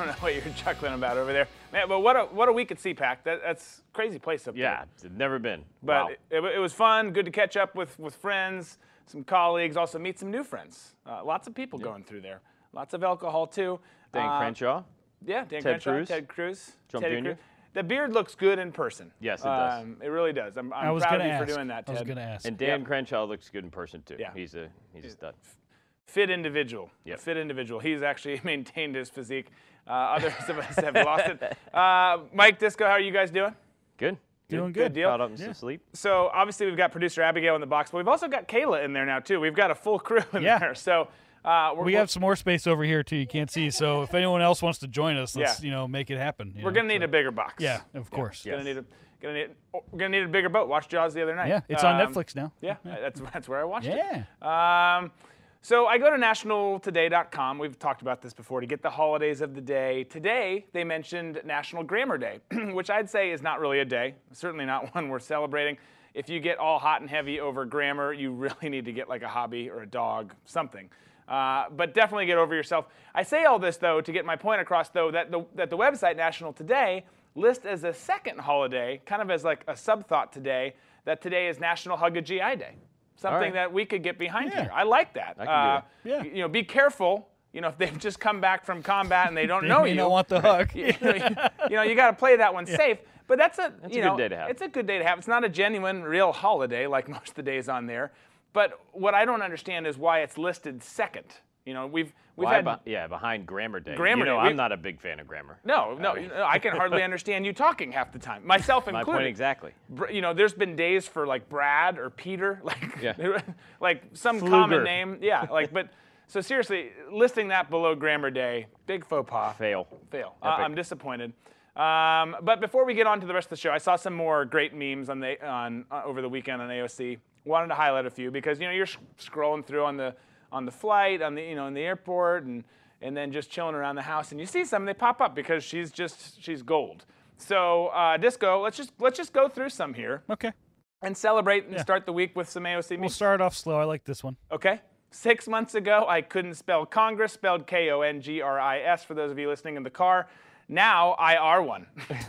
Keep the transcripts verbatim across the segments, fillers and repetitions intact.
don't know what you're chuckling about over there, man. But what a what a week at C PAC. That, that's a crazy place up yeah, there. Yeah, never been. But wow. it, it, it was fun. Good to catch up with with friends, some colleagues, also meet some new friends. Uh, lots of people yeah. going through there. Lots of alcohol too. Dan uh, Crenshaw. Yeah, Dan Ted Crenshaw, Cruz. Ted Cruz, Trump Teddy Junior Cruz. The beard looks good in person. Yes, it does. Um, it really does. I'm, I'm I was proud gonna of you ask. for doing that, Ted. I was going to ask. And Dan yep. Crenshaw looks good in person too. Yeah. He's a he's a stud. Fit individual. Yep. Fit individual. He's actually maintained his physique. Uh, others of us have lost it. Uh, Mike Disco, how are you guys doing? Good. Doing good. good. Deal. Caught up and Yeah. some sleep. So obviously we've got producer Abigail in the box, but we've also got Kayla in there now too. We've got a full crew in Yeah. there. So uh, we're, we have some more space over here too. You can't see. So if anyone else wants to join us, let's Yeah. you know make it happen. you we're know, gonna need so. a bigger box. Yeah, of course. Gonna Yes. need a gonna need oh, we're gonna need a bigger boat. Watch Jaws the other night. Yeah, it's on Um, Netflix now. Yeah, that's that's where I watched Yeah. it. Um, so I go to national today dot com. We've talked about this before to get the holidays of the day. Today they mentioned National Grammar Day, which I'd say is not really a day. Certainly not one we're celebrating. If you get all hot and heavy over grammar, you really need to get like a hobby or a dog, something. Uh, but definitely get over yourself. I say all this though to get my point across though that the that the website National Today lists as a second holiday, kind of as like a sub-thought today, that today is National Hug a G I Day. Something right. that we could get behind Yeah. here. I like that. I can uh, do it. Yeah. You know, be careful. You know, if they've just come back from combat and they don't They know may you, not want the hug. you know, you, you know, you got to play that one safe. But that's a That's you a good know, day to have. It's a good day to have. It's not a genuine, real holiday like most of the days on there. But what I don't understand is why it's listed second. You know, we've we've Why had be- yeah, behind Grammar Day. Grammar you know, Day, I'm we- not a big fan of grammar. no, no, I mean- you know, I can hardly understand you talking half the time, myself My included. point exactly. Br- You know, there's been days for like Brad or Peter, like Yeah. like some Fluger. common name. Yeah, like but so seriously, listing that below Grammar Day, big faux pas. Fail. Fail. Uh, Epic. I'm disappointed. Um, but before we get on to the rest of the show, I saw some more great memes on the on uh, over the weekend on A O C. Wanted to highlight a few because you know you're sh- scrolling through on the on the flight, on the you know in the airport, and and then just chilling around the house, and you see some, and they pop up because she's just she's gold. So uh, Disco, let's just let's just go through some here Okay. and celebrate and Yeah. start the week with some A O C We'll memes. start off slow. I like this one. Okay. Six months ago, I couldn't spell Congress, spelled K O N G R I S for those of you listening in the car. Now I are one.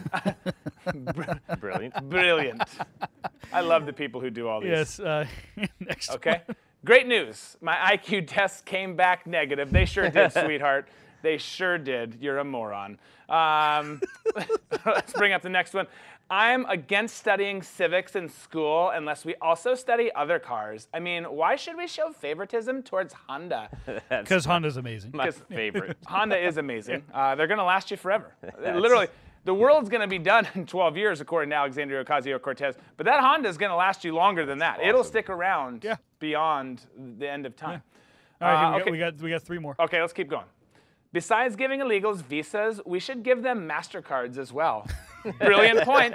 Brilliant. Brilliant. I love the people who do all these. Yes. Uh, next. Okay. Great news. My I Q tests came back negative. They sure did, sweetheart. They sure did. You're a moron. Um, let's bring up the next one. I'm against studying civics in school unless we also study other cars. I mean, why should we show favoritism towards Honda? That's Because Honda's amazing. my favorite. Honda is amazing. Uh, they're going to last you forever. Literally, the world's going to be done in twelve years, according to Alexandria Ocasio-Cortez. But that Honda is going to last you longer than that. It'll awesome. stick around Yeah. beyond the end of time. All right, here Uh, we, okay. got, we got we got three more. Okay, let's keep going. Besides giving illegals visas, we should give them MasterCards as well. Brilliant point.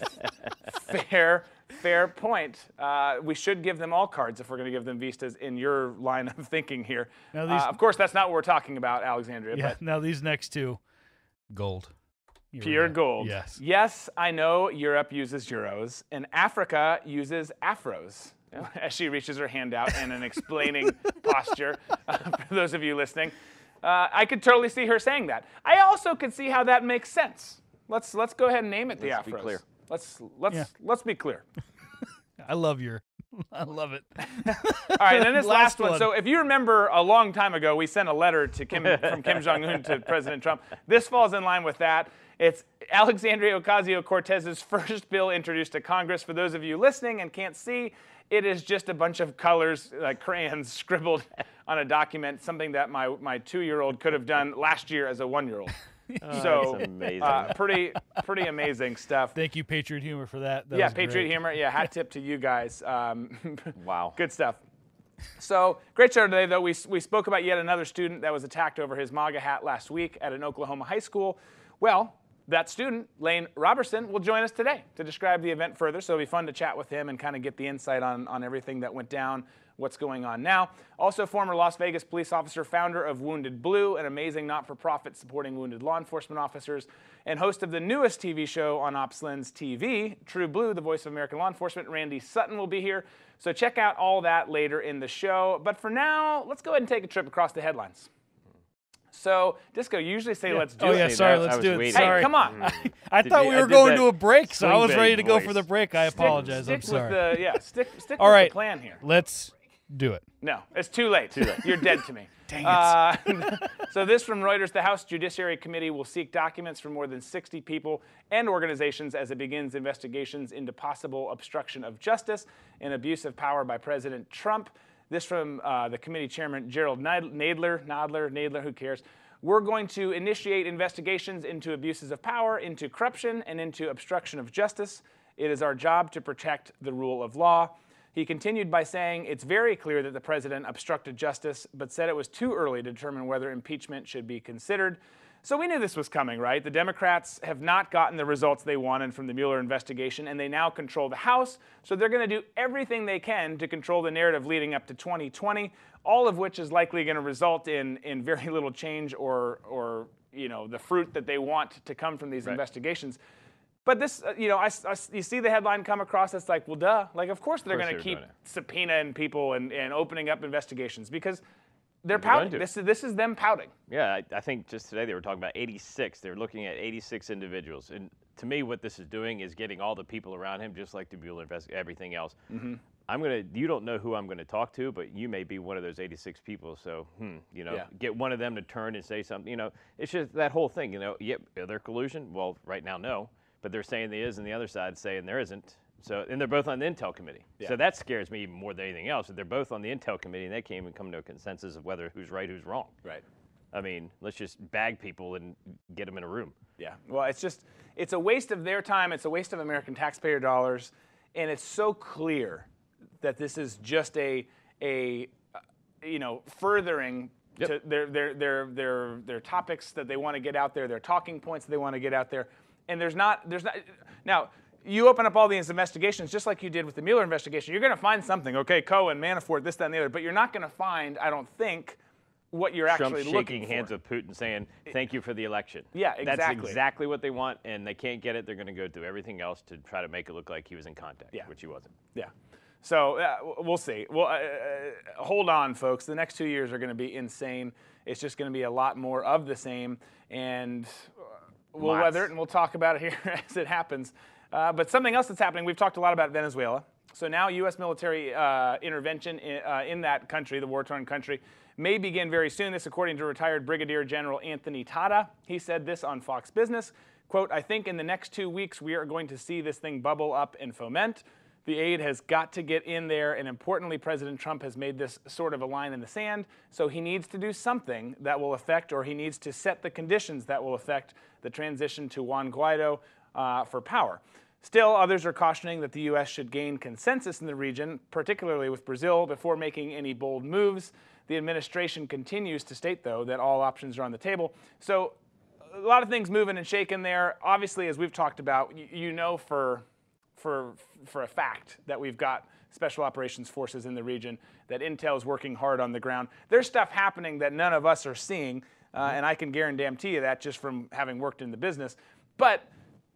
Fair, fair point. Uh, we should give them all cards if we're going to give them visas in your line of thinking here. Now these- Uh, of course, that's not what we're talking about, Alexandria, Yeah. but Now these next two, gold. Here we pure go. gold. Yes. Yes, I know Europe uses euros, and Africa uses afros. As she reaches her hand out in an explaining posture, uh, for those of you listening. Uh, I could totally see her saying that. I also could see how that makes sense. Let's let's go ahead and name it the Let's be afros. clear. Let's let's Yeah. let's be clear. I love your. I love it. All right, and then this last, Last one. one. So if you remember, a long time ago, we sent a letter to Kim from Kim Jong Un to President Trump. This falls in line with that. It's Alexandria Ocasio-Cortez's first bill introduced to Congress. For those of you listening and can't see, it is just a bunch of colors, like crayons, scribbled on a document, something that my, my two-year-old could have done last year as a one-year-old. so that's amazing. Uh, pretty pretty amazing stuff. Thank you, Patriot Humor, for that. That yeah, was Patriot great. Humor. Yeah, hat tip to you guys. Um, Wow. Good stuff. So, great show today, though. We, we spoke about yet another student that was attacked over his MAGA hat last week at an Oklahoma high school. Well, that student, Lane Robertson, will join us today to describe the event further. So it'll be fun to chat with him and kind of get the insight on, on everything that went down, what's going on now. Also, former Las Vegas police officer, founder of Wounded Blue, an amazing not-for-profit supporting wounded law enforcement officers, and host of the newest T V show on OpsLens T V, True Blue, the voice of American law enforcement, Randy Sutton will be here. So check out all that later in the show. But for now, let's go ahead and take a trip across the headlines. So, Disco, you usually say, let's do oh, it. yeah, See, sorry, that- I let's was do it. waiting. Sorry. Hey, come on. I Did thought you- we I were did going that to a break, so I swing was ready to bait go voice. for the break. I apologize. Stick I'm sorry. with the, yeah, stick, stick All with right. the plan here. Let's do it. No, it's too late. Too late. You're dead to me. Dang it. Uh, so this from Reuters, the House Judiciary Committee will seek documents from more than sixty people and organizations as it begins investigations into possible obstruction of justice and abuse of power by President Trump. This from uh, the committee chairman, Gerald Nadler, Nadler, Nadler, who cares? We're going to initiate investigations into abuses of power, into corruption, and into obstruction of justice. It is our job to protect the rule of law. He continued by saying it's very clear that the president obstructed justice, but said it was too early to determine whether impeachment should be considered. So we knew this was coming, right? The Democrats have not gotten the results they wanted from the Mueller investigation, and they now control the House. So they're going to do everything they can to control the narrative leading up to twenty twenty, all of which is likely going to result in, in very little change or, or you know, the fruit that they want to come from these Right. investigations. But this, uh, you know, I, I, you see the headline come across, it's like, well, duh. Like, of course they're Of course going to they're keep doing it. subpoenaing people and, and opening up investigations because they're They're going pouting. to. This is, this is them pouting. Yeah, I, I think just today they were talking about eighty-six. They're looking at eighty-six individuals. And to me, what this is doing is getting all the people around him, just like the Mueller investigation, everything else. Mm-hmm. I'm gonna. You don't know who I'm gonna talk to, but you may be one of those eighty-six people. So, hmm, you know, Yeah. get one of them to turn and say something. You know, it's just that whole thing. You know, yep, are there collusion? Well, right now, no. But they're saying there is, and the other side saying there isn't. So, and they're both on the Intel committee. Yeah. So that scares me even more than anything else. That they're both on the Intel committee, and they can't even come to a consensus of whether who's right, who's wrong. Right. I mean, let's just bag people and get them in a room. Yeah. Well, it's just, it's a waste of their time. It's a waste of American taxpayer dollars. And it's so clear that this is just a, a uh, you know, furthering Yep. to their, their, their, their, their topics that they want to get out there, their talking points that they want to get out there. And there's not, there's not, now, you open up all these investigations just like you did with the Mueller investigation. You're going to find something, okay, Cohen, Manafort, this, that, and the other, but you're not going to find, I don't think, what you're Trump actually shaking looking for. hands with Putin saying, thank you for the election. Yeah, That's exactly. exactly what they want, and they can't get it. They're going to go do everything else to try to make it look like he was in contact, Yeah. which he wasn't. Yeah. So uh, we'll see. Well, uh, uh, hold on, folks. The next two years are going to be insane. It's just going to be a lot more of the same, and uh, we'll Lots. weather it, and we'll talk about it here as it happens. Uh, but something else that's happening, we've talked a lot about Venezuela. So now U S military uh, intervention in, uh, in that country, the war-torn country, may begin very soon. This according to retired Brigadier General Anthony Tata. He said this on Fox Business, quote, I think in the next two weeks we are going to see this thing bubble up and foment. The aid has got to get in there, and importantly, President Trump has made this sort of a line in the sand, so he needs to do something that will affect, or he needs to set the conditions that will affect the transition to Juan Guaido uh, for power. Still, others are cautioning that the U S should gain consensus in the region, particularly with Brazil, before making any bold moves. The administration continues to state, though, that all options are on the table. So a lot of things moving and shaking there. Obviously, as we've talked about, you, you know for, for, for a fact that we've got special operations forces in the region, that Intel's working hard on the ground. There's stuff happening that none of us are seeing, uh, and I can guarantee you that just from having worked in the business. But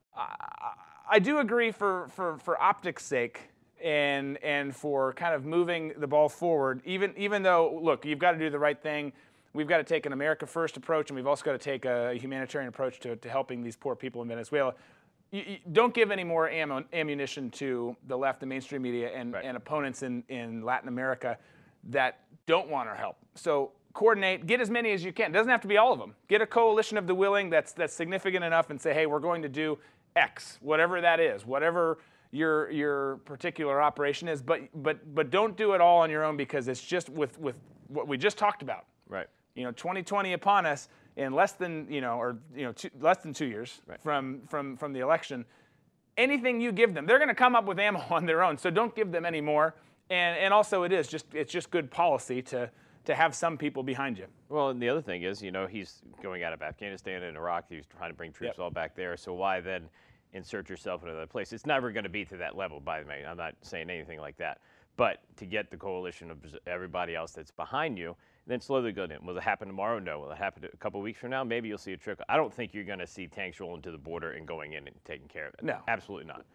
I, I do agree for, for, for optics' sake and, and for kind of moving the ball forward, even, even though, look, you've got to do the right thing. We've got to take an America First approach, and we've also got to take a humanitarian approach to, to helping these poor people in Venezuela. You, you don't give any more ammo, ammunition to the left, the mainstream media, and, Right. and opponents in, in Latin America that don't want our help. So coordinate, get as many as you can. It doesn't have to be all of them. Get a coalition of the willing that's, that's significant enough and say, hey, we're going to do X, whatever that is, whatever your your particular operation is, but but but don't do it all on your own, because it's just with with what we just talked about. Right. You know, twenty twenty upon us in less than you know, or you know, two, less than two years Right. from from from the election. Anything you give them, they're going to come up with ammo on their own. So don't give them any more. And and also, it is just it's just good policy to to have some people behind you. Well, and the other thing is, you know, he's going out of Afghanistan and Iraq. He's trying to bring troops Yep. all back there. So why then insert yourself in another place? It's never going to be to that level, by the way. I'm not saying anything like that. But to get the coalition of everybody else that's behind you, then slowly go in. Will it happen tomorrow? No. Will it happen a couple weeks from now? Maybe you'll see a trickle. I don't think you're going to see tanks rolling to the border and going in and taking care of it. No. Absolutely not.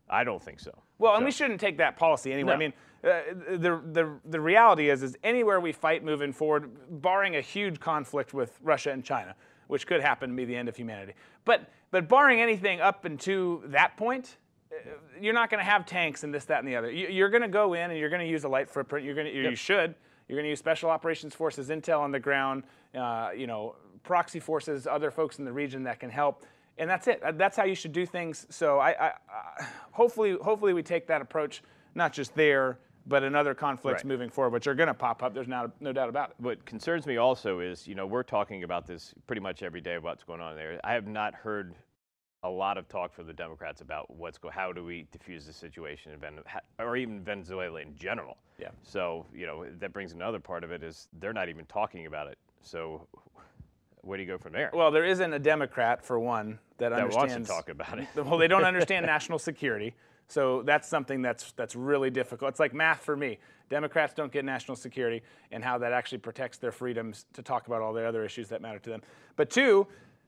I don't think so. Well, so. and we shouldn't take that policy anyway. No. I mean, uh, the the the reality is, is anywhere we fight moving forward, barring a huge conflict with Russia and China, which could happen to be the end of humanity. But but barring anything up into that point, uh, you're not going to have tanks and this, that, and the other. You, you're going to go in and you're going to use a light footprint. You're going to, yep. you should. You're going to use Special Operations Forces, intel on the ground, uh, you know, proxy forces, other folks in the region that can help. And that's it. That's how you should do things. So I, I, I hopefully, hopefully we take that approach, not just there, but in other conflicts right. moving forward, which are going to pop up. There's not, no doubt about it. What concerns me also is, you know, we're talking about this pretty much every day, what's going on there. I have not heard a lot of talk from the Democrats about what's go, how do we diffuse the situation in Venezuela, or even Venezuela in general. Yeah. So, you know, that brings another part of it is they're not even talking about it. So where do you go from there? Well, there isn't a Democrat, for one, that, that understands. wants to talk about it. Well, they don't understand national security. So that's something that's that's really difficult. It's like math for me. Democrats don't get national security and how that actually protects their freedoms to talk about all the other issues that matter to them. But two,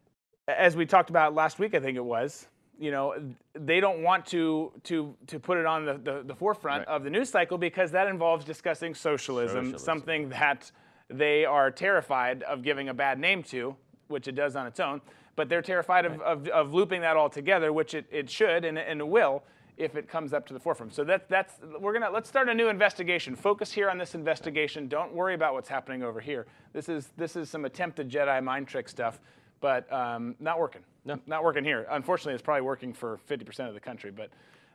as we talked about last week, I think it was, you know, they don't want to to to put it on the, the, the forefront right. of the news cycle because that involves discussing socialism, socialism, something that they are terrified of giving a bad name to, which it does on its own. But they're terrified right. of, of, of looping that all together, which it, it should and, and it will if it comes up to the forefront. So that, that's, we're gonna, let's start a new investigation. Focus here on this investigation. Don't worry about what's happening over here. This is, this is some attempted Jedi mind trick stuff, but um, not working. No. Not working here. Unfortunately, it's probably working for fifty percent of the country. But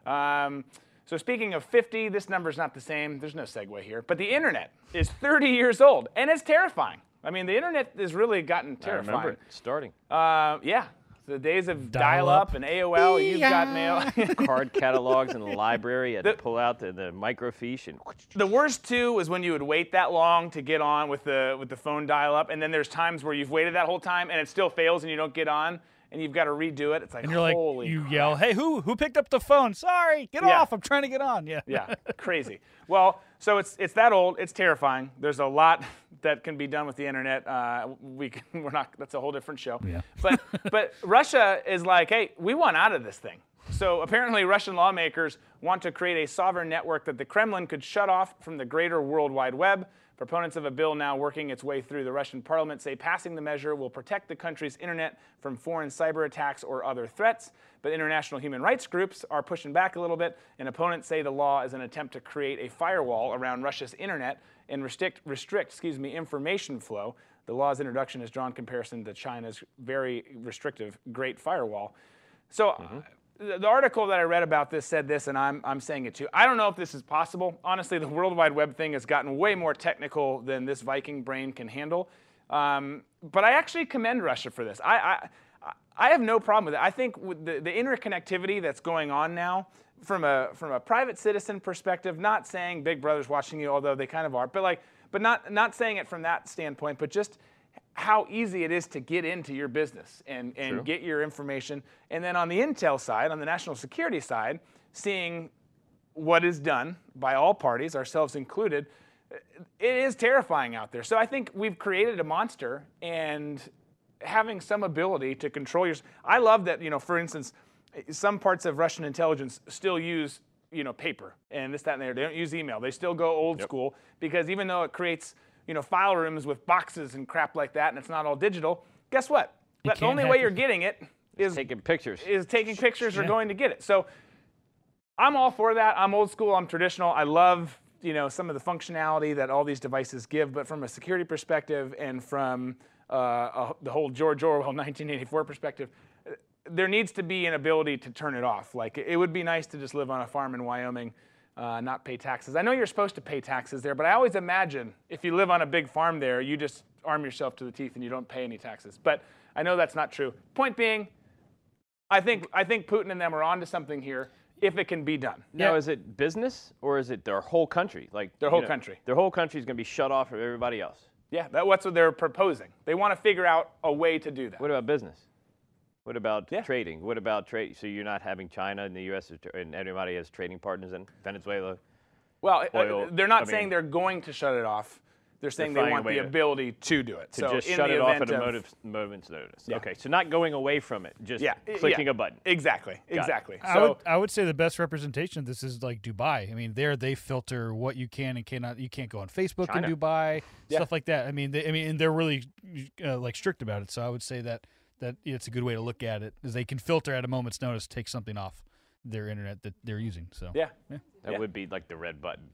um, so speaking of fifty, this number's not the same. There's no segue here. But the internet is thirty years old, and it's terrifying. I mean, the internet has really gotten terrifying. I remember it starting. Uh, yeah. The days of Dial-up. dial-up and A O L, you've got mail. Card catalogs in the library, you had The- to pull out the, the microfiche and The worst too was when you would wait that long to get on with the with the phone dial-up, and then there's times where you've waited that whole time and it still fails and you don't get on, and you've got to redo it. It's like, And you're like, holy you crap. yell, "Hey, who who picked up the phone? Sorry, get Yeah. off! I'm trying to get on." Yeah. Yeah, crazy. Well, so it's it's that old. It's terrifying. There's a lot that can be done with the internet. Uh, we can, we're not. That's a whole different show. Yeah. But but Russia is like, hey, we want out of this thing. So apparently, Russian lawmakers want to create a sovereign network that the Kremlin could shut off from the greater World Wide Web. Proponents of a bill now working its way through the Russian parliament say passing the measure will protect the country's internet from foreign cyber attacks or other threats. But international human rights groups are pushing back a little bit, and opponents say the law is an attempt to create a firewall around Russia's internet and restrict, restrict excuse me, information flow. The law's introduction has drawn comparison to China's very restrictive Great Firewall. So. Mm-hmm. The article that I read about this said this, and I'm, I'm saying it too. I don't know if this is possible. Honestly, the World Wide Web thing has gotten way more technical than this Viking brain can handle. Um, but I actually commend Russia for this. I, I, I have no problem with it. I think with the, the interconnectivity that's going on now, from a, from a private citizen perspective, not saying Big Brother's watching you, although they kind of are, but, like, but not, not saying it from that standpoint, but just how easy it is to get into your business and, and True. get your information. And then on the intel side, on the national security side, seeing what is done by all parties, ourselves included, it is terrifying out there. So I think we've created a monster, and having some ability to control your... I love that, you know, for instance, some parts of Russian intelligence still use, you know, paper and this, that, and there. They don't use email. They still go old Yep. school, because even though it creates, you know, file rooms with boxes and crap like that, and it's not all digital, guess what? You The can't only hack way it. you're getting it is taking pictures. is taking pictures or Yeah. going to get it. So I'm all for that. I'm old school. I'm traditional. I love, you know, some of the functionality that all these devices give, but from a security perspective and from uh, a, the whole George Orwell nineteen eighty-four perspective, uh, there needs to be an ability to turn it off. Like, it would be nice to just live on a farm in Wyoming, uh, not pay taxes. I know you're supposed to pay taxes there, but I always imagine if you live on a big farm there, you just arm yourself to the teeth and you don't pay any taxes. But I know that's not true. Point being, I think I think Putin and them are onto something here, if it can be done. Now, Yeah. is it business or is it their whole country? Like Their you whole know, country. Their whole country is going to be shut off from everybody else. Yeah, that, that's what they're proposing. They want to figure out a way to do that. What about business? What about Yeah. trading? What about trade? So you're not having China and the U S and everybody has trading partners in Venezuela? Well, uh, Oil, they're not I saying mean- they're going to shut it off. They're saying They're they finding want a way the to- ability to do it. To so just in shut the it off event at a of- motive, moment's notice. Yeah. Okay, so not going away from it, just yeah, clicking yeah, a button. Exactly, exactly. I So would I would say the best representation of this is like Dubai. I mean, there they filter what you can and cannot. You can't go on Facebook China. in Dubai, Yeah. stuff like that. I mean, they, I mean, and they're really uh, like strict about it. So I would say that that it's a good way to look at it, is they can filter at a moment's notice, take something off their internet that they're using. So yeah, That Yeah. would be like the red button.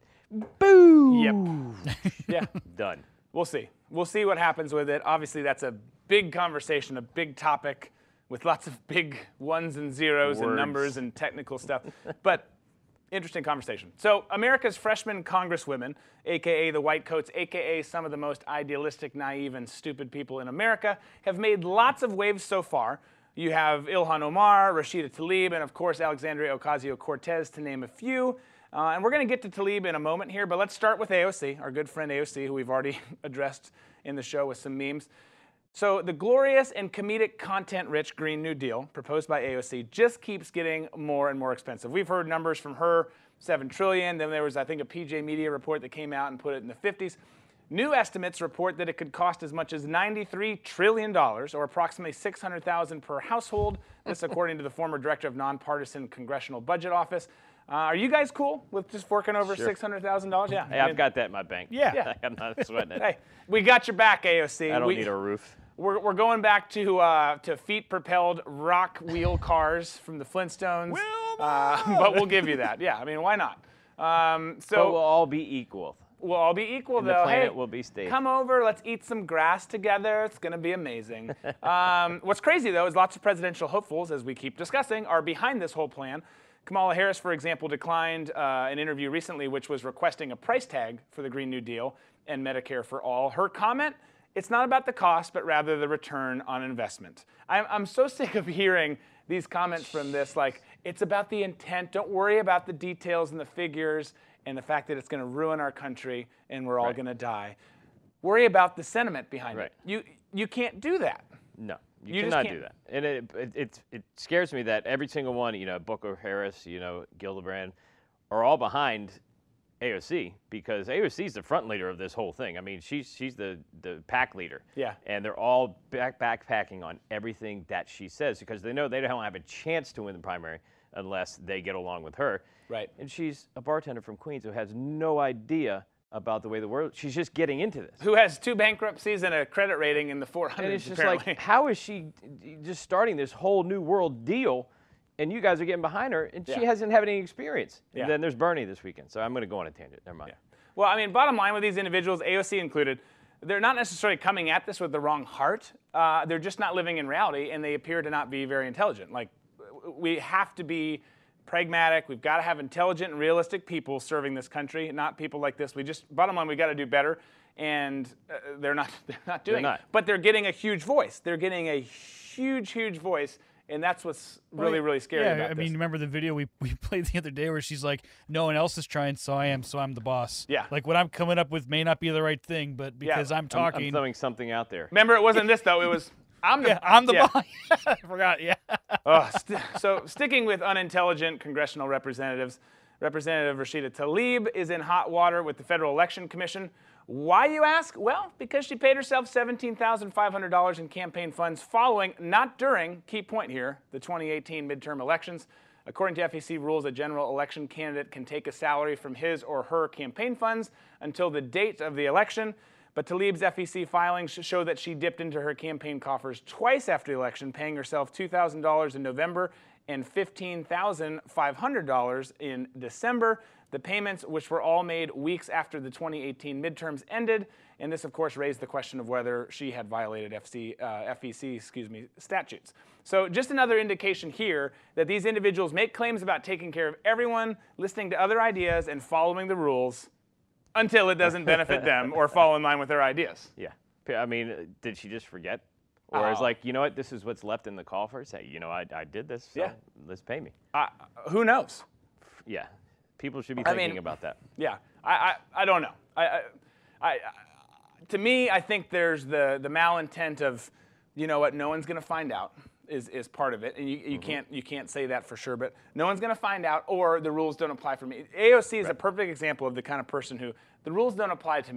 Boom. yep, yeah. Done. We'll see. We'll see what happens with it. Obviously, that's a big conversation, a big topic with lots of big ones and zeros and Words. numbers and technical stuff. But interesting conversation. So America's freshman congresswomen, a k a the white coats, a k a some of the most idealistic, naive, and stupid people in America, have made lots of waves so far. You have Ilhan Omar, Rashida Tlaib, and of course Alexandria Ocasio-Cortez, to name a few. Uh, and we're going to get to Tlaib in a moment here, but let's start with A O C, our good friend A O C, who we've already addressed in the show with some memes. So the glorious and comedic content-rich Green New Deal proposed by A O C just keeps getting more and more expensive. We've heard numbers from her, seven trillion dollars. Then there was, I think, a P J Media report that came out and put it in the fifties. New estimates report that it could cost as much as ninety-three trillion dollars, or approximately six hundred thousand dollars per household. This, according to the former director of nonpartisan Congressional Budget Office. Uh, are you guys cool with just forking over Sure. six hundred thousand dollars? Yeah. Hey, I've got that in my bank. Yeah. I'm not sweating it. Hey, we got your back, A O C. I don't we, need a roof. We're, we're going back to uh, to feet-propelled rock wheel cars from the Flintstones. Uh, but we'll give you that. Yeah, I mean, why not? Um, so But we'll all be equal. we'll all be equal, And the though. planet hey, will be stable. come over. Let's eat some grass together. It's going to be amazing. um, what's crazy, though, is lots of presidential hopefuls, as we keep discussing, are behind this whole plan. Kamala Harris, for example, declined uh, an interview recently which was requesting a price tag for the Green New Deal and Medicare for All. Her comment, it's not about the cost, but rather the return on investment. I'm, I'm so sick of hearing these comments from this, like, it's about the intent. Don't worry about the details and the figures and the fact that it's going to ruin our country and we're all Right. going to die. Worry about the sentiment behind Right. it. You, you can't do that. No, you, You just cannot can't- do that. And it, it, it, it scares me that every single one, you know, Booker Harris, you know, Gillibrand, are all behind A O C, because A O C is the front leader of this whole thing. I mean, she's she's the, the pack leader. Yeah. And they're all back backpacking on everything that she says, because they know they don't have a chance to win the primary unless they get along with her. Right. And she's a bartender from Queens who has no idea about the way the world. She's just getting into this. Who has two bankruptcies and a credit rating in the four hundreds, And it's just apparently. like, how is she just starting this whole new world deal, and you guys are getting behind her, and Yeah. she hasn't had any experience. Yeah. And then there's Bernie this weekend, so I'm going to go on a tangent. Never mind. Well, I mean, bottom line with these individuals, A O C included, they're not necessarily coming at this with the wrong heart. Uh, they're just not living in reality, and they appear to not be very intelligent. Like, w- we have to be pragmatic. We've got to have intelligent and realistic people serving this country, not people like this. We just, bottom line, we got to do better, and uh, they're not. They're not doing They're it. not. But they're getting a huge voice. They're getting a huge, huge voice, and that's what's really, really scary yeah, about I this. mean, remember the video we, we played the other day where she's like, no one else is trying, so I am, so I'm the boss. Yeah. Like, what I'm coming up with may not be the right thing, but because I'm I'm, talking. I'm throwing something out there. Remember, it wasn't this, though. It was, I'm the, yeah, I'm the yeah. boss. I forgot, yeah. Oh, st- so sticking with unintelligent congressional representatives, Representative Rashida Tlaib is in hot water with the Federal Election Commission. Why, you ask? Well, because she paid herself seventeen thousand five hundred dollars in campaign funds following, not during, key point here, the twenty eighteen midterm elections. According to F E C rules, a general election candidate can take a salary from his or her campaign funds until the date of the election. But Tlaib's F E C filings show that she dipped into her campaign coffers twice after the election, paying herself two thousand dollars in November and fifteen thousand five hundred dollars in December. The payments, which were all made weeks after the twenty eighteen midterms ended, and this, of course, raised the question of whether she had violated F C, uh, F E C excuse me, statutes. So just another indication here that these individuals make claims about taking care of everyone, listening to other ideas, and following the rules, until it doesn't benefit them or fall in line with their ideas. Yeah. I mean, uh, did she just forget? Or is Oh. like, you know what, this is what's left in the coffers? Hey, you know, I, I did this, so Yeah. let's pay me. Uh, who knows? Yeah. People should be I thinking mean- about that. Yeah, I, I, I don't know. I, I, I, I, to me, I think there's the, the malintent of, you know what, no one's going to find out is, is part of it. And you, you, can't, you can't say that for sure, but no one's going to find out, or the rules don't apply for me. A O C is a perfect example of the kind of person who, the rules don't apply to me.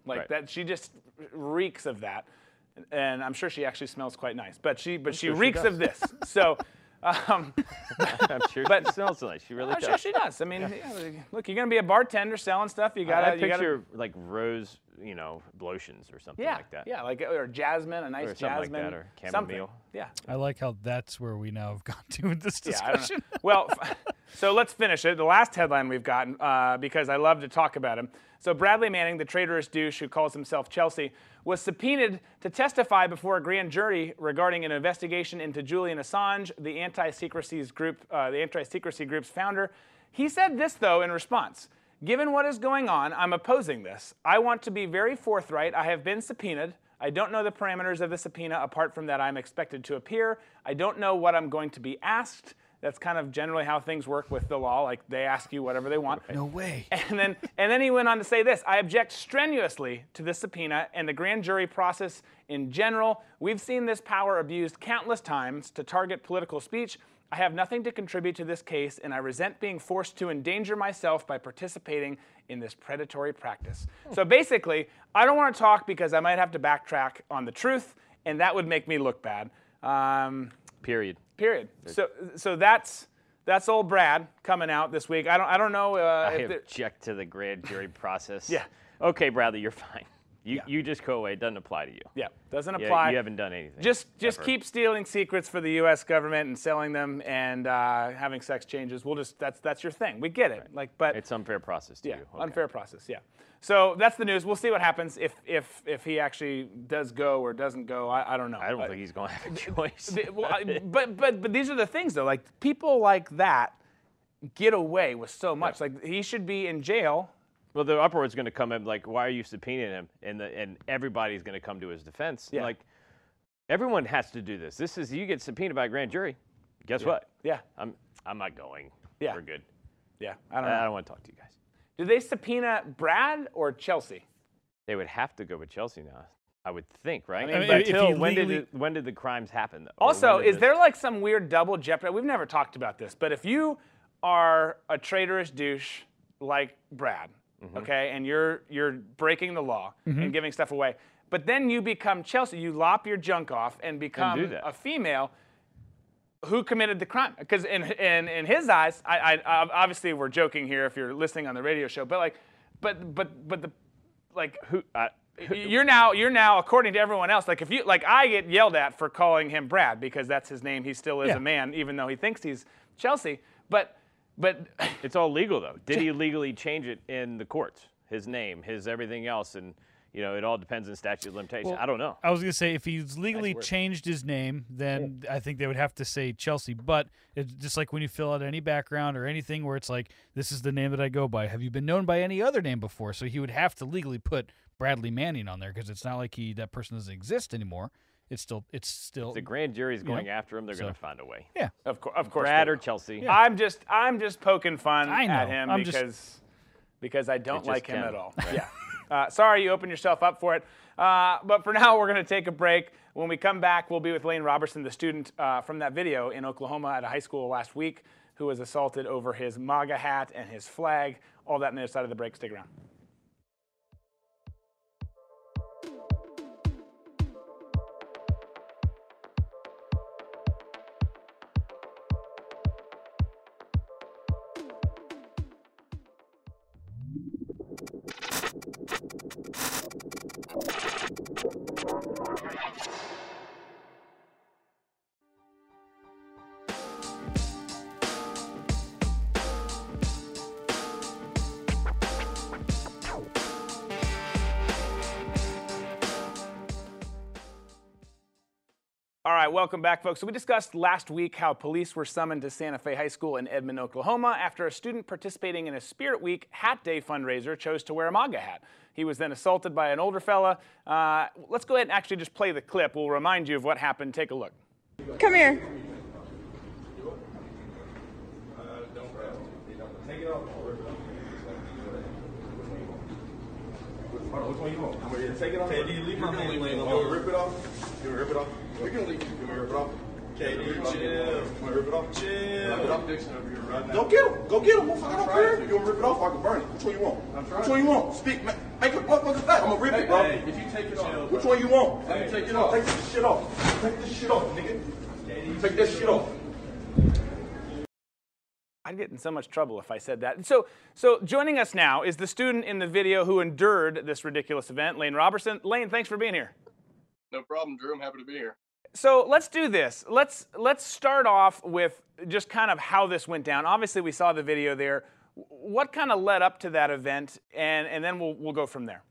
Like Right. that, she just reeks of that. And I'm sure she actually smells quite nice, but she but she sure she reeks does. of this. So, um, I'm sure But- she smells nice. She really I'm does. sure she does. I mean, yeah, look, you're gonna be a bartender selling stuff. You I, gotta, I you picture gotta, like rose, you know, lotions or something yeah, like that. yeah, like or jasmine, a nice Or something like jasmine, that, or something. chamomile. Yeah, I like how that's where we now have gone to with this yeah. I don't know. discussion. Well, f- so let's finish it. The last headline we've gotten, uh, because I love to talk about him. So Bradley Manning, the traitorous douche who calls himself Chelsea, was subpoenaed to testify before a grand jury regarding an investigation into Julian Assange, the anti-secrecy group, uh, the anti-secrecy group's founder. He said this, though, in response. Given what is going on, I'm opposing this. I want to be very forthright. I have been subpoenaed. I don't know the parameters of the subpoena apart from that I'm expected to appear. I don't know what I'm going to be asked. That's kind of generally how things work with the law. Like they ask you whatever they want. No way. And then, and then he went on to say this, I object strenuously to this subpoena and the grand jury process in general. We've seen this power abused countless times to target political speech. I have nothing to contribute to this case, and I resent being forced to endanger myself by participating in this predatory practice. So basically, I don't want to talk because I might have to backtrack on the truth, and that would make me look bad. Um, Period. period. So, so that's that's old Brad coming out this week. I don't, I don't know uh, I if there- object to the grand jury process. Yeah. Okay, Bradley, you're fine. You Yeah. you just go away. It doesn't apply to you. Yeah, doesn't Yeah, apply. you haven't done anything. Just just ever. keep stealing secrets for the U S government and selling them and uh, having sex changes. We'll just that's that's your thing. We get it. Like, but It's unfair process to yeah, you. Okay. unfair process. Yeah. So that's the news. We'll see what happens if if if he actually does go or doesn't go. I, I don't know. I don't Uh, think he's going to have a choice. the- well, I- but but but these are the things though. Like people like that get away with so much. Like he should be in jail. Well, the uproar is going to come in like, why are you subpoenaing him? And the, and everybody's going to come to his defense. Yeah. Like, everyone has to do this. This is you get subpoenaed by a grand jury. Guess what? Yeah. I'm I'm not going. Yeah. We're good. Yeah. I don't I know. don't want to talk to you guys. Do they subpoena Brad or Chelsea? They would have to go with Chelsea now. I would think, right? I mean, But if until he when did legally- it, when did the crimes happen? Though? Or Also, when did is this- there like some weird double jeopardy? We've never talked about this, but if you are a traitorous douche like Brad, Mm-hmm. okay, and you're you're breaking the law and giving stuff away, but then you become Chelsea, you lop your junk off and become do that. a female. Who committed the crime? Because in, in in his eyes, I, I I- obviously we're joking here if you're listening on the radio show, but like, but but but the like who? I, you're now you're now according to everyone else, like if you like I get yelled at for calling him Brad because that's his name. He still is Yeah. a man even though he thinks he's Chelsea, but but It's all legal though. Did he legally change it in the courts? His name, his everything else, and you know it all depends on statute of limitation. Well, I don't know. I was gonna say if he's legally word. changed his name, then I think they would have to say Chelsea. But it's just like when you fill out any background or anything where it's like, this is the name that I go by. Have you been known by any other name before? So he would have to legally put Bradley Manning on there because it's not like he that person doesn't exist anymore. It's still it's still The grand jury's going Yeah. after him. They're going So- to find a way. yeah. of course of course Brad they or will. Chelsea. Yeah. I'm just I'm just poking fun I at know. him I'm just- because because I don't just like him can, at all. Yeah. Uh, sorry you opened yourself up for it. Uh, but for now, we're going to take a break. When we come back, we'll be with Lane Robertson, the student uh, from that video in Oklahoma at a high school last week who was assaulted over his MAGA hat and his flag. All that on the other side of the break. Stick around. All right, welcome back, folks. So we discussed last week how police were summoned to Santa Fe High School in Edmond, Oklahoma, after a student participating in a Spirit Week Hat Day fundraiser chose to wear a MAGA hat. He was then assaulted by an older fella. Uh, let's go ahead and actually just play the clip. We'll remind you of what happened. Take a look. Come here. Hold on, which one you want? I'm gonna take it off. Hey, do you leave my man laying on? You wanna rip it off? You wanna rip it off? We can leave. You wanna rip it off? K D, chill. Rip it off. Chill. I'm Dixon over here right now. Go get him. Go get him, motherfucker. I don't care. You gonna rip it off or I can burn it? Which one you want? Which one you want? Speak, man. Make a motherfucker back. I'm gonna rip it, bro. Hey, if you take it off. Which one you want? Let me take it off. Take this shit off. Take this shit off, nigga. Take this shit off. I'd get in so much trouble if I said that. So, so joining us now is the student in the video who endured this ridiculous event, Lane Robertson. Lane, thanks for being here. No problem, Drew. I'm happy to be here. So let's do this. Let's let's start off with just kind of how this went down. Obviously, we saw the video there. What kind of led up to that event, and and then we'll we'll go from there.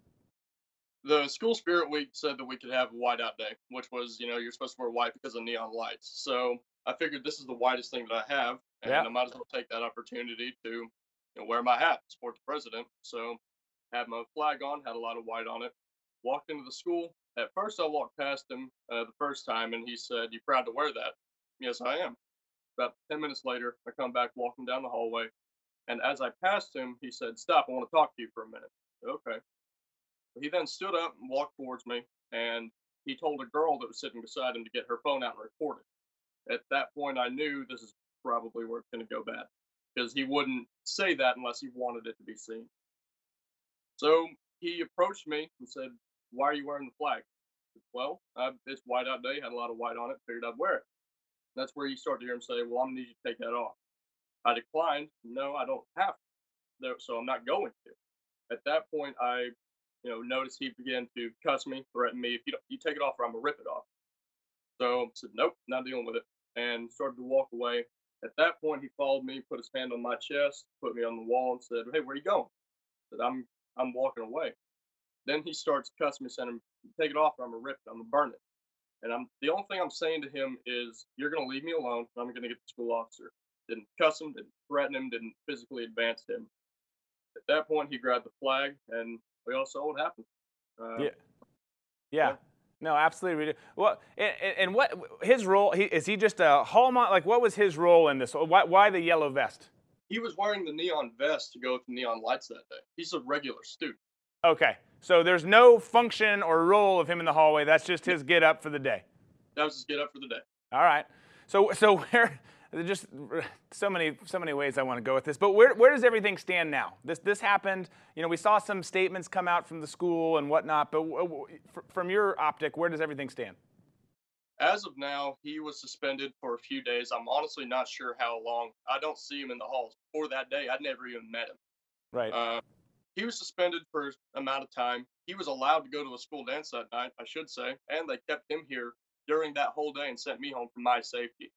The school spirit week said that we could have a whiteout day, which was, you know, you're supposed to wear white because of neon lights. So I figured this is the whitest thing that I have, and Yeah. I might as well take that opportunity to, you know, wear my hat, support the president. So had my flag on, had a lot of white on it. Walked into the school. At first, I walked past him uh, the first time, and he said, "You proud to wear that?" Yes, I am. About ten minutes later, I come back walking down the hallway, and as I passed him, he said, "Stop, I want to talk to you for a minute." I said, "Okay." He then stood up and walked towards me, and he told a girl that was sitting beside him to get her phone out and record it. At that point, I knew this is probably where it's going to go bad, because he wouldn't say that unless he wanted it to be seen. So he approached me and said, "Why are you wearing the flag?" I said, "Well, uh, it's whiteout day, had a lot of white on it, figured I'd wear it." That's where you start to hear him say, "Well, I'm going to need you to take that off." I declined. "No, I don't have to, so I'm not going to." At that point, I, you know, noticed he began to cuss me, threaten me. "If you don't, you take it off, or I'm gonna rip it off." So I said, "Nope, not dealing with it," and started to walk away. At that point, he followed me, put his hand on my chest, put me on the wall, and said, "Hey, where you going?" I said, "I'm I'm walking away." Then he starts cussing me, saying, "Take it off, or I'm gonna rip it. I'm gonna burn it." And I'm the only thing I'm saying to him is, "You're gonna leave me alone, and I'm gonna get the school officer." Didn't cuss him, didn't threaten him, didn't physically advance him. At that point, he grabbed the flag, and we all saw what happened. Uh, Yeah. Yeah. No, absolutely. Well, and, and what his role? He, is he just a hallmark? Like, what was his role in this? Why, why the yellow vest? He was wearing the neon vest to go with the neon lights that day. He's a regular student. Okay, so there's no function or role of him in the hallway. That's just his get up for the day. That was his get up for the day. All right. So, so where? Just so many, so many ways I want to go with this. But where, where does everything stand now? This, this happened. You know, we saw some statements come out from the school and whatnot. But w- w- from your optic, where does everything stand? As of now, he was suspended for a few days. I'm honestly not sure how long. I don't see him in the halls. Before that day, I'd never even met him. Right. Uh, he was suspended for an amount of time. He was allowed to go to a school dance that night, I should say, and they kept him here during that whole day and sent me home for my safety.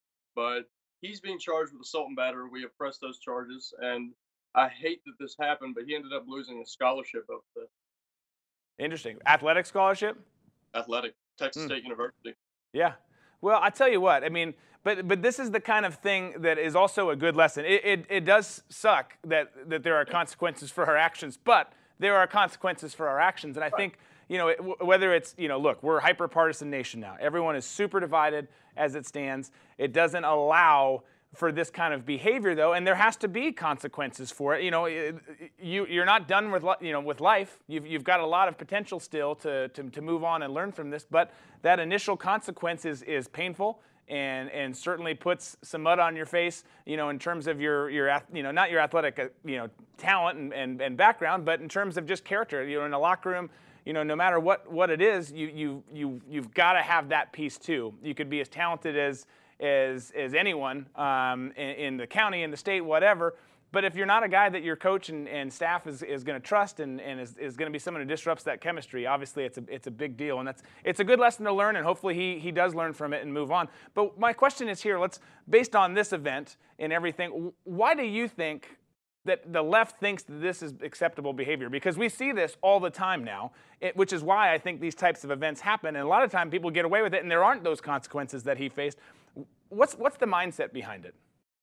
But he's being charged with assault and battery. We have pressed those charges, and I hate that this happened, but he ended up losing a scholarship of the Interesting. Athletic scholarship? athletic, Texas Hmm. State University. Yeah. Well, I tell you what. I mean, but but this is the kind of thing that is also a good lesson. It it, it does suck that that there are consequences for our actions, but there are consequences for our actions, and I think. You know, it, whether it's, you know, look, we're a hyper-partisan nation now. Everyone is super divided as it stands. It doesn't allow for this kind of behavior, though, and there has to be consequences for it. You know, it, you, you're not done with, you know, with life. You've, you've got a lot of potential still to, to, to move on and learn from this, but that initial consequence is, is painful and, and certainly puts some mud on your face, you know, in terms of your, your you know, not your athletic, uh, you know, talent and, and, and background, but in terms of just character. You know, in a locker room, you know, no matter what, what it is, you, you, you, you've got to have that piece too. You could be as talented as, as, as anyone um, in, in the county, in the state, whatever. But if you're not a guy that your coach and, and staff is, is going to trust and, and is, is going to be someone who disrupts that chemistry, obviously it's a, it's a big deal. And that's, it's a good lesson to learn, and hopefully he, he does learn from it and move on. But my question is here, let's, based on this event and everything, why do you think that the left thinks that this is acceptable behavior? Because we see this all the time now, it, which is why I think these types of events happen. And a lot of time people get away with it, and there aren't those consequences that he faced. What's what's the mindset behind it?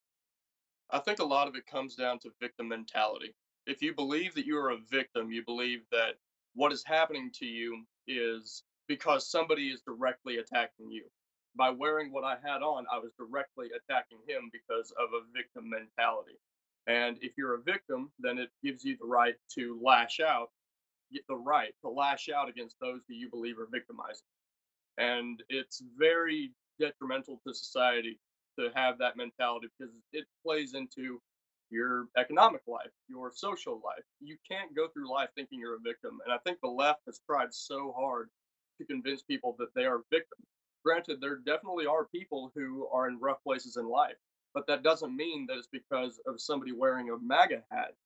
I think a lot of it comes down to victim mentality. If you believe that you are a victim, you believe that what is happening to you is because somebody is directly attacking you. By wearing what I had on, I was directly attacking him because of a victim mentality. And if you're a victim, then it gives you the right to lash out, get the right to lash out against those who you believe are victimizing. And it's very detrimental to society to have that mentality because it plays into your economic life, your social life. You can't go through life thinking you're a victim. And I think the left has tried so hard to convince people that they are victims. Granted, there definitely are people who are in rough places in life, but that doesn't mean that it's because of somebody wearing a MAGA hat.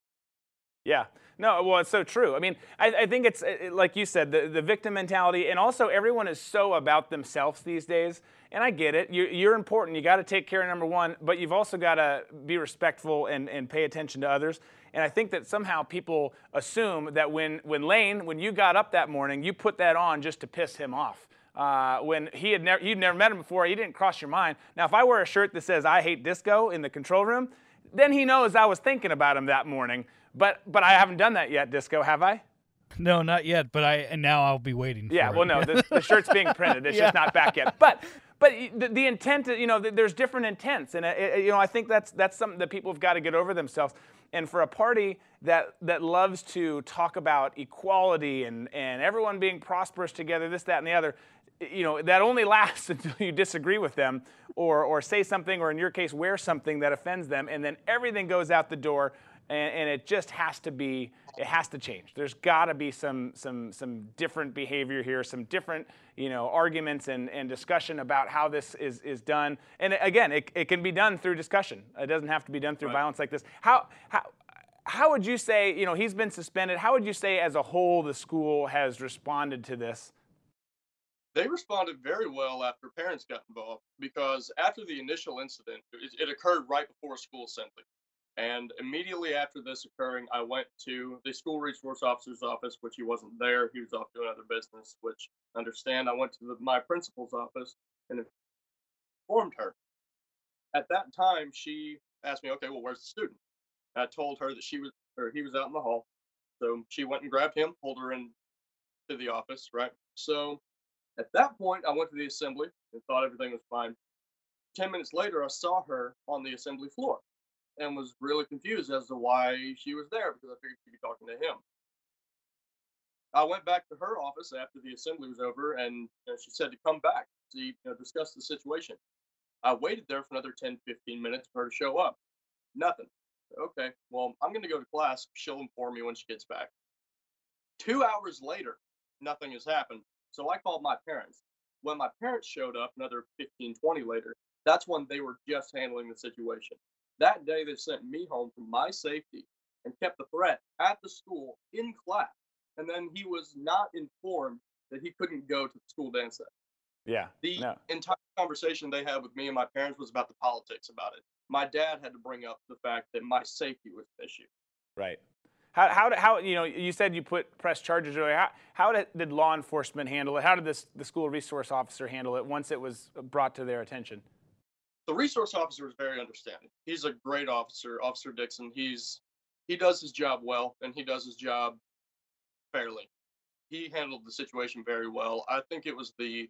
Yeah. No, well, it's so true. I mean, I, I think it's, it, like you said, the, the victim mentality, and also everyone is so about themselves these days. And I get it. You, you're important. You got to take care of number one, but you've also got to be respectful and, and pay attention to others. And I think that somehow people assume that when, when Lane, when you got up that morning, you put that on just to piss him off. Uh, when he had never, you'd never met him before, he didn't cross your mind. Now, if I wear a shirt that says "I hate disco" in the control room, then he knows I was thinking about him that morning. But but I haven't done that yet, Disco, have I? No, not yet. But I and now I'll be waiting. Yeah. For well, it. no, the, the shirt's being printed. It's Yeah. just not back yet. But but the, the intent, you know, there's different intents, and it, you know, I think that's that's something that people have got to get over themselves. And for a party that that loves to talk about equality and and everyone being prosperous together, this, that, and the other, you know, that only lasts until you disagree with them or or say something, or in your case, wear something that offends them, and then everything goes out the door. And, and it just has to be, it has to change. There's got to be some some some different behavior here, some different, you know, arguments and, and discussion about how this is, is done. And again, it, it can be done through discussion. It doesn't have to be done through Right. violence like this. How, how, how would you say, you know, he's been suspended. How would you say as a whole the school has responded to this? They responded very well after parents got involved because after the initial incident, it, it occurred right before school assembly. And immediately after this occurring, I went to the school resource officer's office, which he wasn't there. He was off doing other business, which I understand. I went to the, my principal's office and informed her. At that time, she asked me, okay, well, where's the student? I told her that she was, or he was out in the hall. So she went and grabbed him, pulled her in to the office, right? So at that point, I went to the assembly and thought everything was fine. Ten minutes later, I saw her on the assembly floor and was really confused as to why she was there because I figured she'd be talking to him. I went back to her office after the assembly was over, and you know, she said to come back to you know, discuss the situation. I waited there for another ten, fifteen minutes for her to show up. Nothing. Okay, well, I'm going to go to class. She'll inform me when she gets back. Two hours later, nothing has happened. So I called my parents. When my parents showed up, another fifteen, twenty later, that's when they were just handling the situation. That day, they sent me home for my safety and kept the threat at the school in class. And then he was not informed that he couldn't go to the school dance set. Yeah. The no. entire conversation they had with me and my parents was about the politics about it. My dad had to bring up the fact that my safety was an issue. Right. How, how, how, you know, you said you put press charges earlier. How, how did, did law enforcement handle it? How did this, the school resource officer handle it once it was brought to their attention? The resource officer is very understanding. He's a great officer, Officer Dixon. He's he does his job well, and he does his job fairly. He handled the situation very well. I think it was the,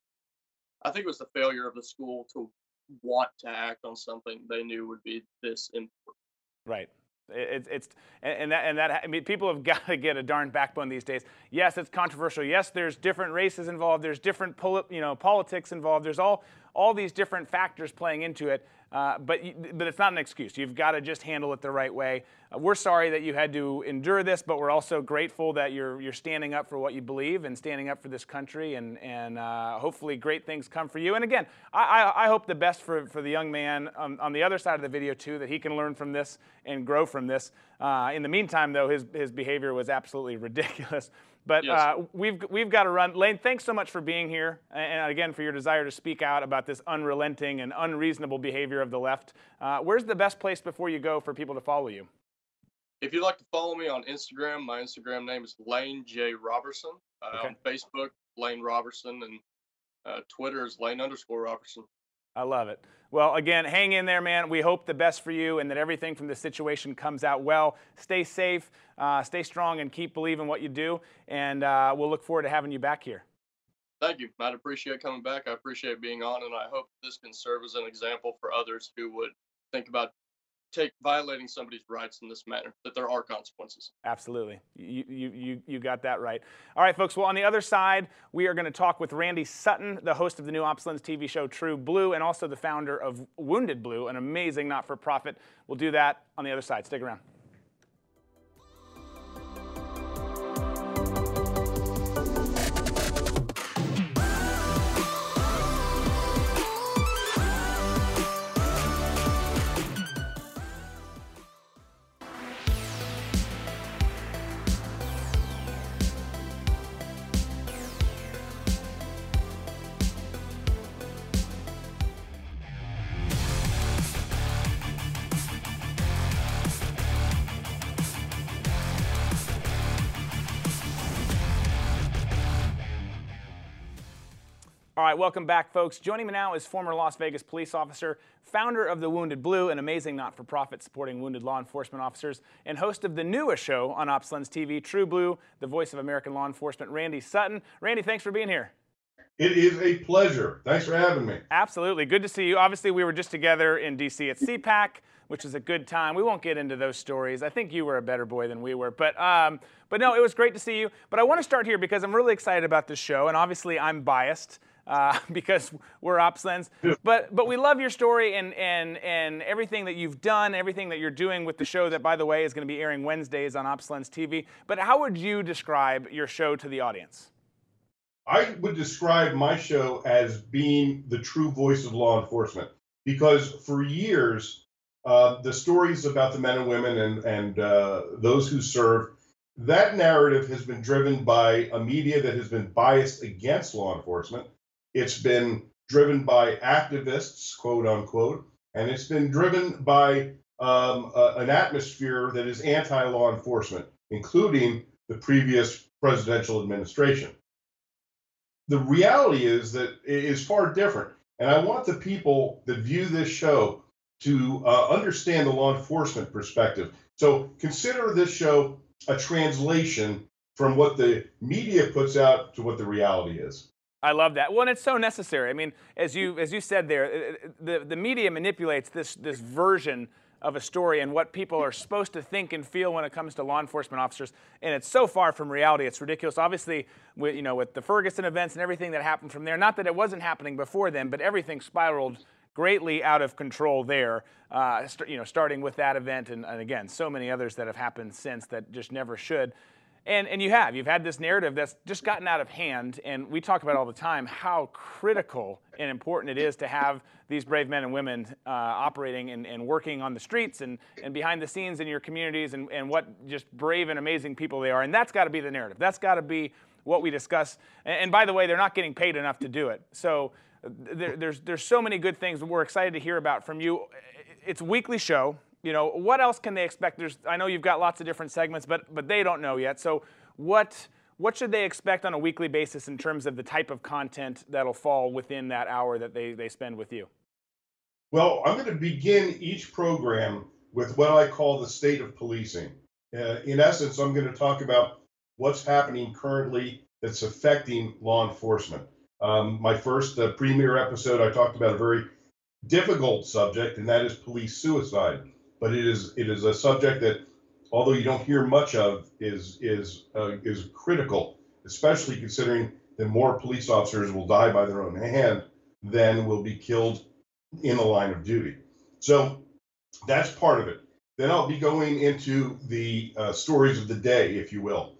I think it was the failure of the school to want to act on something they knew would be this important. Right. It's it's and that and that I mean, people have got to get a darn backbone these days. Yes, it's controversial. Yes, there's different races involved. There's different poli- you know politics involved. There's all all these different factors playing into it. Uh, but but it's not an excuse. You've got to just handle it the right way. Uh, we're sorry that you had to endure this, but we're also grateful that you're you're standing up for what you believe and standing up for this country, and and uh, hopefully great things come for you. And again, I, I, I hope the best for, for the young man on, on the other side of the video too, that he can learn from this and grow from this. Uh, in the meantime, though, his his behavior was absolutely ridiculous. But Yes. uh, we've we've got to run. Lane, thanks so much for being here, and again for your desire to speak out about this unrelenting and unreasonable behavior of the left. Uh, where's the best place before you go for people to follow you? If you'd like to follow me on Instagram, my Instagram name is Lane J Robertson. Uh, Okay. On Facebook, Lane Robertson, and uh, Twitter is Lane underscore Robertson. I love it. Well, again, hang in there, man. We hope the best for you and that everything from this situation comes out well. Stay safe, uh, stay strong, and keep believing what you do. And uh, we'll look forward to having you back here. Thank you. I'd appreciate coming back. I appreciate being on, and I hope this can serve as an example for others who would think about take violating somebody's rights in this manner, that there are consequences. Absolutely. You, you, you, you got that right. All right, folks. Well, on the other side, we are going to talk with Randy Sutton, the host of the new OpsLens T V show True Blue, and also the founder of Wounded Blue, an amazing not-for-profit. We'll do that on the other side. Stick around. All right, welcome back, folks. Joining me now is former Las Vegas police officer, founder of the Wounded Blue, an amazing not-for-profit supporting wounded law enforcement officers, and host of the newest show on OpsLens T V, True Blue, the voice of American law enforcement, Randy Sutton. Randy, thanks for being here. It is a pleasure. Thanks for having me. Absolutely. Good to see you. Obviously, we were just together in D C at C PAC, which was a good time. We won't get into those stories. I think you were a better boy than we were. But, um, but no, it was great to see you. But I want to start here because I'm really excited about this show, and obviously I'm biased. Uh, because we're OpsLens, but but we love your story and and and everything that you've done, everything that you're doing with the show that, by the way, is going to be airing Wednesdays on OpsLens T V. But how would you describe your show to the audience? I would describe my show as being the true voice of law enforcement, because for years, uh, the stories about the men and women and and uh, those who serve, that narrative has been driven by a media that has been biased against law enforcement. It's been driven by activists, quote unquote, and it's been driven by um, a, an atmosphere that is anti-law enforcement, including the previous presidential administration. The reality is that it is far different, and I want the people that view this show to uh, understand the law enforcement perspective. So consider this show a translation from what the media puts out to what the reality is. I love that. Well, and it's so necessary. I mean, as you as you said there, the the media manipulates this this version of a story and what people are supposed to think and feel when it comes to law enforcement officers, and it's so far from reality. It's ridiculous. Obviously, with, you know, with the Ferguson events and everything that happened from there. Not that it wasn't happening before then, but everything spiraled greatly out of control there. Uh, st- you know, starting with that event, and, and again, so many others that have happened since that just never should. And, and you have. You've had this narrative that's just gotten out of hand, and we talk about all the time how critical and important it is to have these brave men and women uh, operating and, and working on the streets and, and behind the scenes in your communities, and, and what just brave and amazing people they are. And that's got to be the narrative. That's got to be what we discuss. And, and by the way, they're not getting paid enough to do it. So there, there's, there's so many good things that we're excited to hear about from you. It's a weekly show. You know, what else can they expect? There's, I know you've got lots of different segments, but but they don't know yet. So what what should they expect on a weekly basis in terms of the type of content that'll fall within that hour that they, they spend with you? Well, I'm going to begin each program with what I call the state of policing. Uh, in essence, I'm going to talk about what's happening currently that's affecting law enforcement. Um, my first uh, premiere episode, I talked about a very difficult subject, and that is police suicide. But it is it is a subject that, although you don't hear much of, is is uh, is critical, especially considering that more police officers will die by their own hand than will be killed in the line of duty. So that's part of it. Then I'll be going into the uh, stories of the day, if you will.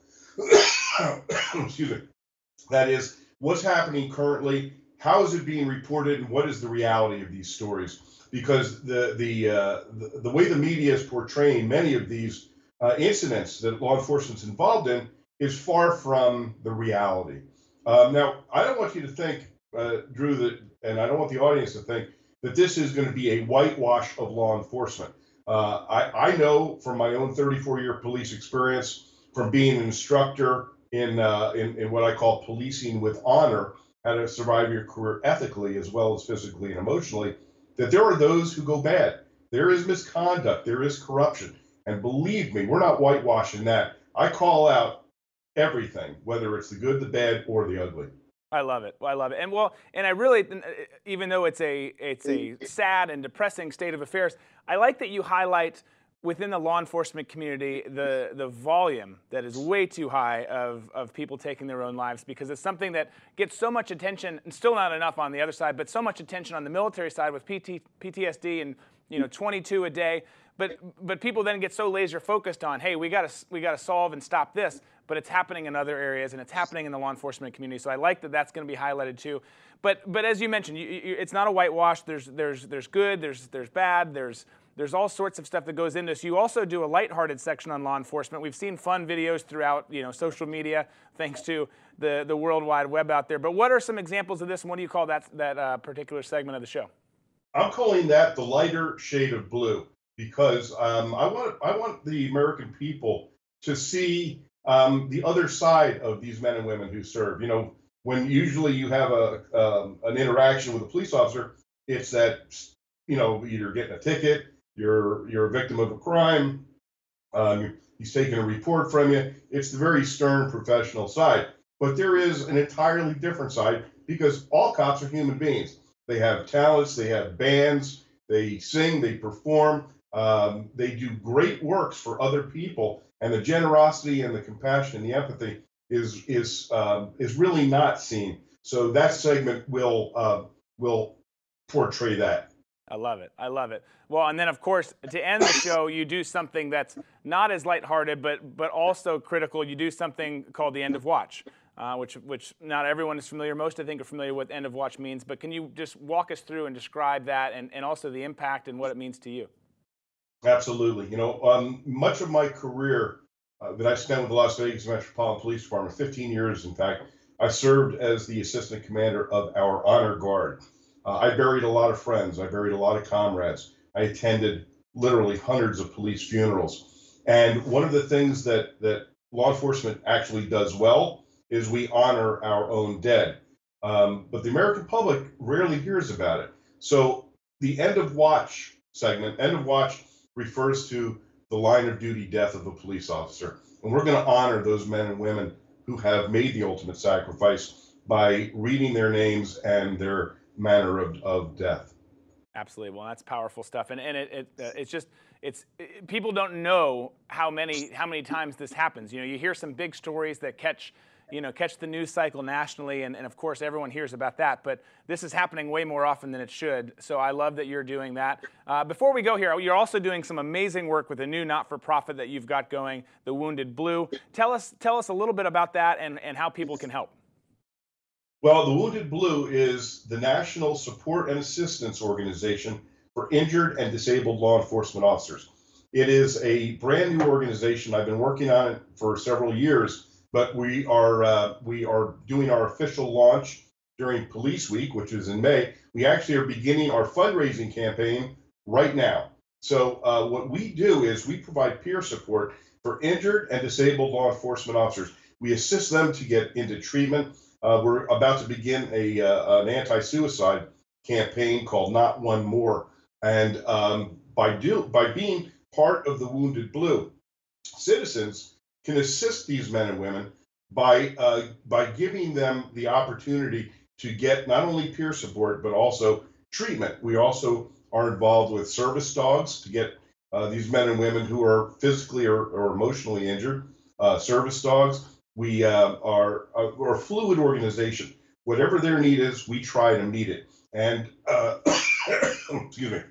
Excuse me. That is, what's happening currently, how is it being reported, and what is the reality of these stories? Because the the, uh, the the way the media is portraying many of these uh, incidents that law enforcement's involved in is far from the reality. Um, now, I don't want you to think, uh, Drew, that, and I don't want the audience to think that this is going to be a whitewash of law enforcement. Uh, I, I know from my own thirty-four year police experience, from being an instructor in, uh, in in what I call policing with honor, how to survive your career ethically as well as physically and emotionally, that there are those who go bad. There is misconduct. There is corruption. And believe me, we're not whitewashing that. I call out everything, whether it's the good, the bad, or the ugly. I love it. I love it. And well, and I really, even though it's a it's a sad and depressing state of affairs, I like that you highlight within the law enforcement community the the volume that is way too high of of people taking their own lives, because it's something that gets so much attention, and still not enough on the other side, but so much attention on the military side with P T, P T S D and you know twenty-two a day. But but people then get so laser focused on, hey, we got to we got to solve and stop this, but it's happening in other areas and it's happening in the law enforcement community. So I like that that's going to be highlighted too. But but as you mentioned, you, you, it's not a whitewash. There's there's there's good. There's there's bad. There's there's all sorts of stuff that goes into this. You also do a lighthearted section on law enforcement. We've seen fun videos throughout you know social media, thanks to the the World Wide Web out there. But what are some examples of this? And what do you call that that uh, particular segment of the show? I'm calling that the lighter shade of blue, because um, I want I want the American people to see um, the other side of these men and women who serve. You know, when usually you have a um, an interaction with a police officer, it's that you know either getting a ticket, you're you're a victim of a crime, um, he's taking a report from you. It's the very stern professional side. But there is an entirely different side, because all cops are human beings. They have talents, they have bands, they sing, they perform. Um, they do great works for other people, and the generosity and the compassion and the empathy is is um, is really not seen. So that segment will uh, will portray that. I love it. I love it. Well, and then of course to end the show, you do something that's not as lighthearted, but but also critical. You do something called the End of Watch, uh, which which not everyone is familiar. Most I think are familiar with what End of Watch means. But can you just walk us through and describe that, and, and also the impact and what it means to you? Absolutely. You know, um, much of my career uh, that I spent with the Las Vegas Metropolitan Police Department, fifteen years, in fact, I served as the assistant commander of our honor guard. Uh, I buried a lot of friends. I buried a lot of comrades. I attended literally hundreds of police funerals. And one of the things that, that law enforcement actually does well is we honor our own dead. Um, but the American public rarely hears about it. So the End of Watch segment, End of Watch, refers to the line of duty death of a police officer. And we're going to honor those men and women who have made the ultimate sacrifice by reading their names and their manner of, of death. Absolutely. Well, that's powerful stuff. And, and it, it uh, it's just, it's it, people don't know how many, how many times this happens. You know, you hear some big stories that catch, you know, catch the news cycle nationally, and, and of course everyone hears about that, but this is happening way more often than it should, so I love that you're doing that. Uh, before we go here, you're also doing some amazing work with a new not-for-profit that you've got going, the Wounded Blue. Tell us, tell us a little bit about that and, and how people can help. Well, the Wounded Blue is the National Support and Assistance Organization for injured and disabled law enforcement officers. It is a brand new organization. I've been working on it for several years. But we are uh, we are doing our official launch during Police Week, which is in May. We actually are beginning our fundraising campaign right now. So uh, what we do is we provide peer support for injured and disabled law enforcement officers. We assist them to get into treatment. Uh, we're about to begin a uh, an anti-suicide campaign called Not One More. And um, by do by being part of the Wounded Blue, citizens can assist these men and women by uh, by giving them the opportunity to get not only peer support but also treatment. We also are involved with service dogs to get uh, these men and women who are physically or, or emotionally injured. Uh, service dogs. We uh, are a, are a fluid organization. Whatever their need is, we try to meet it. And uh, excuse me.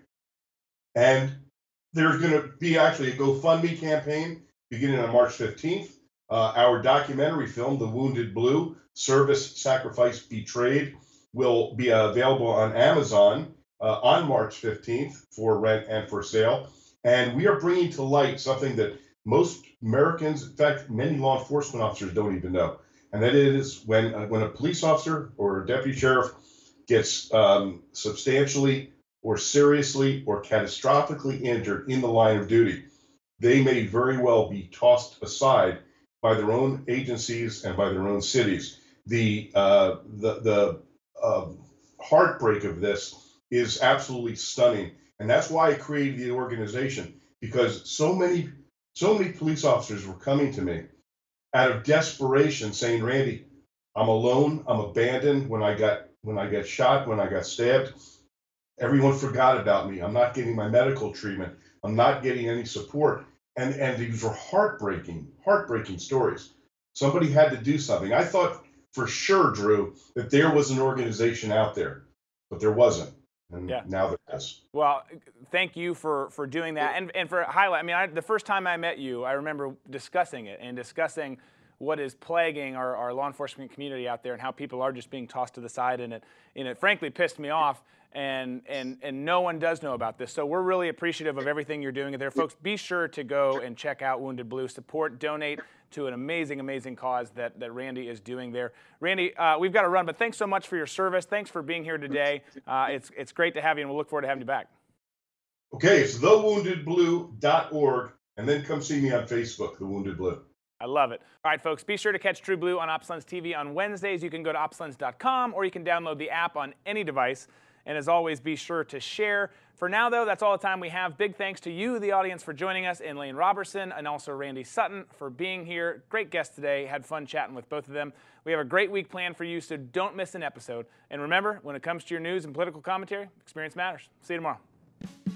And there's going to be actually a GoFundMe campaign beginning on March fifteenth. Uh, our documentary film, The Wounded Blue, Service Sacrifice Betrayed, will be uh, available on Amazon uh, on March fifteenth for rent and for sale. And we are bringing to light something that most Americans, in fact, many law enforcement officers don't even know. And that is when, uh, when a police officer or a deputy sheriff gets um, substantially or seriously or catastrophically injured in the line of duty, they may very well be tossed aside by their own agencies and by their own cities. The uh, the the uh, heartbreak of this is absolutely stunning, and that's why I created the organization, because so many so many police officers were coming to me out of desperation, saying, "Randy, I'm alone. I'm abandoned. When I got when I got shot, when I got stabbed, everyone forgot about me. I'm not getting my medical treatment. I'm not getting any support. And and these were heartbreaking, heartbreaking stories. Somebody had to do something. I thought for sure, Drew, that there was an organization out there, but there wasn't. And Yeah. now there is. Well, thank you for, for doing that and, and for highlight. I mean, I, the first time I met you, I remember discussing it and discussing what is plaguing our, our law enforcement community out there and how people are just being tossed to the side. And it, and it frankly pissed me off. And, and, and no one does know about this. So we're really appreciative of everything you're doing there. Folks, be sure to go and check out Wounded Blue. Support, donate to an amazing, amazing cause that, that Randy is doing there. Randy, uh, we've got to run, but thanks so much for your service. Thanks for being here today. Uh, it's, it's great to have you, and we'll look forward to having you back. Okay, it's the wounded blue dot org, and then come see me on Facebook, The Wounded Blue. I love it. All right, folks, be sure to catch True Blue on OpsLens T V on Wednesdays. You can go to opslens dot com, or you can download the app on any device. And as always, be sure to share. For now, though, that's all the time we have. Big thanks to you, the audience, for joining us, and Lane Robertson, and also Randy Sutton for being here. Great guest today. Had fun chatting with both of them. We have a great week planned for you, so don't miss an episode. And remember, when it comes to your news and political commentary, experience matters. See you tomorrow.